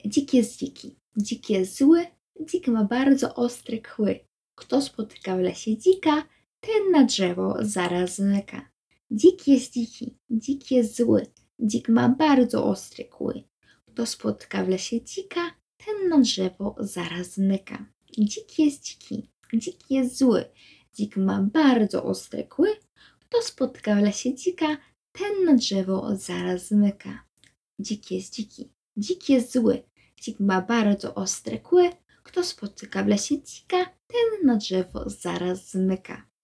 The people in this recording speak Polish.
Dzik jest dziki. Dzik jest zły. Dzik ma bardzo ostre kły. Kto spotyka w lesie dzika, ten na drzewo zaraz zmyka. Dzik jest dziki. Dzik jest zły. Dzik ma bardzo ostre kły. Kto spotyka w lesie dzika, ten na drzewo zaraz zmyka. Dzik jest dziki. Dzik jest zły. Dzik ma bardzo ostre kły. Kto spotyka w lesie dzika, ten na drzewo zaraz zmyka. Dzik jest dziki. Dzik jest zły. Dzik ma bardzo ostre kły. Kto spotyka w lesie dzika, ten na drzewo zaraz zmyka.